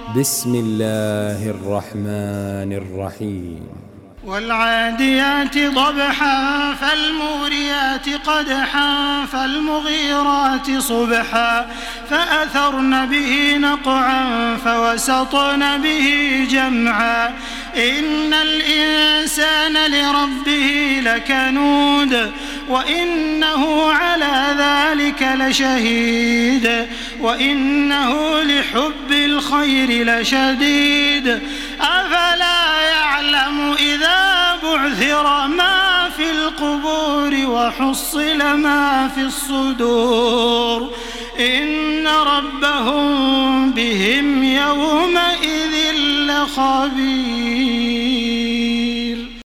بسم الله الرحمن الرحيم والعاديات ضبحا فالموريات قدحا فالمغيرات صبحا فأثرن به نقعا فوسطن به جمعا إن الإنسان لربه لكنود وإنه على ذلك لشهيد وإنه لحب الخير لشديد أفلا يعلم إذا بعثر ما في القبور وحصل ما في الصدور إن ربهم بهم يومئذ لخبير.